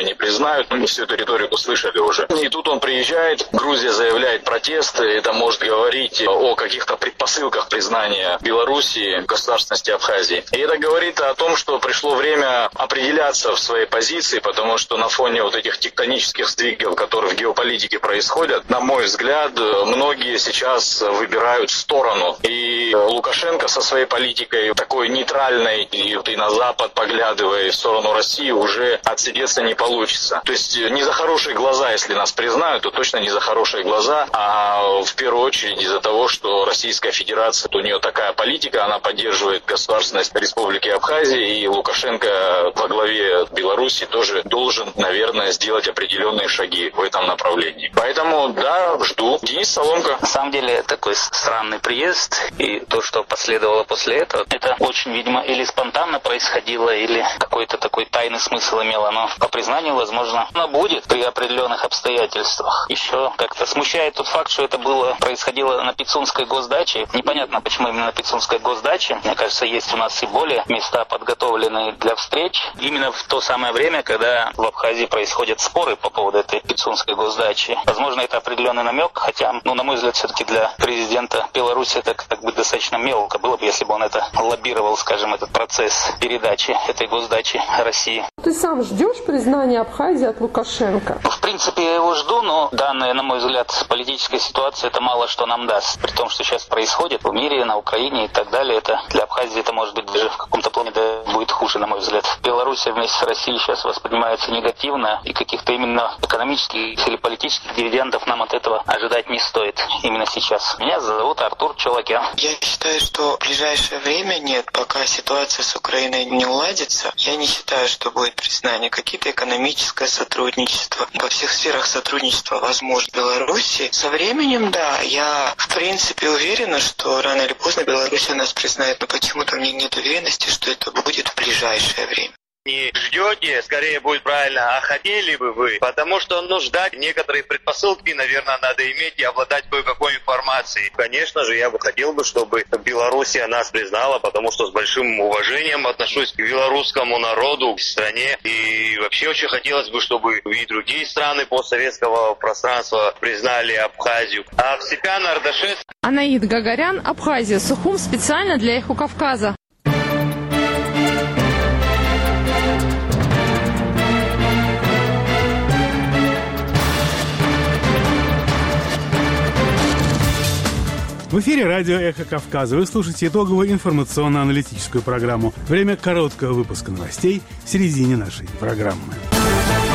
не признают. Мы всю эту риторику слышали уже. И тут он приезжает, Грузия заявляет протесты. Это может говорить о каких-то предпосылках признания Белоруссии государственности Абхазии. И это говорит о том, что пришло время определяться в своей позиции, потому что на фоне вот этих тектонических сдвигов, которые в геополитике происходят, на мой взгляд, многие сейчас выбирают сторону. И Лукашенко со своей политикой такой нейтральной и на Запад поглядывая в сторону России уже отсидеться не получится. То есть не за хорошие глаза, если нас признают, то точно не за хорошие глаза, а в первую очередь из-за того, что Российская Федерация, у нее такая политика, она поддерживает государственность Республики Абхазии, и Лукашенко во главе Беларуси тоже должен, наверное, сделать определенные шаги в этом направлении. Поэтому, да, жду. Денис Соломко. На самом деле, такой странный приезд, и то, что последовало после этого, это очень, видимо, или спонтанно происходило, или какой-то такой тайный смысл имело. Но по признанию, возможно, оно будет при определенных обстоятельствах. Еще как-то смущает тот факт, что это происходило на Пицунской госдаче. Непонятно, почему именно на Пицунской госдаче. Мне кажется, есть у нас и более места, подготовленные для встреч. Именно в то самое время, когда в Абхазии происходят споры по поводу этой Пицунской госдачи. Возможно, это определенный намек, хотя, на мой взгляд, все-таки для президента Беларуси это как бы достаточно мелко было бы, если бы он это лоббировал, скажем, этот процесс передачи этой госдачи России. Ты сам ждешь признания Абхазии от Лукашенко? В принципе, я его жду, но данная, на мой взгляд, политическая ситуация, это мало что нам даст. При том, что сейчас происходит в мире, на Украине и так далее, это для Абхазии это может быть даже в каком-то плане будет хуже, на мой взгляд. Беларусь вместе с Россией сейчас воспринимается негативно, и каких-то именно экономических или политических дивидендов нам от этого ожидать не стоит именно сейчас. Меня зовут Артур Чолокян. Я считаю, что в ближайшее время нет, пока ситуация с Украиной не уладится, я не считаю, что будет признание. Какие-то экономическое сотрудничество, во всех сферах сотрудничества возможно в Беларуси. Со временем, да, я в принципе уверена, что рано или поздно Беларусь нас признает, но почему-то мне нет уверенности, что это будет в ближайшее время. Не ждете, скорее будет правильно, а хотели бы вы, потому что ждать некоторые предпосылки, наверное, надо иметь и обладать кое-какой информацией. Конечно же, я бы хотел, чтобы Белоруссия нас признала, потому что с большим уважением отношусь к белорусскому народу, к стране, и вообще очень хотелось бы, чтобы и другие страны постсоветского пространства признали Абхазию. Авсепян, Ардашев. Анаид Гагарян, Абхазия, Сухум, специально для Эхо Кавказа. В эфире радио «Эхо Кавказа». Вы слушаете итоговую информационно-аналитическую программу. Время короткого выпуска новостей в середине нашей программы.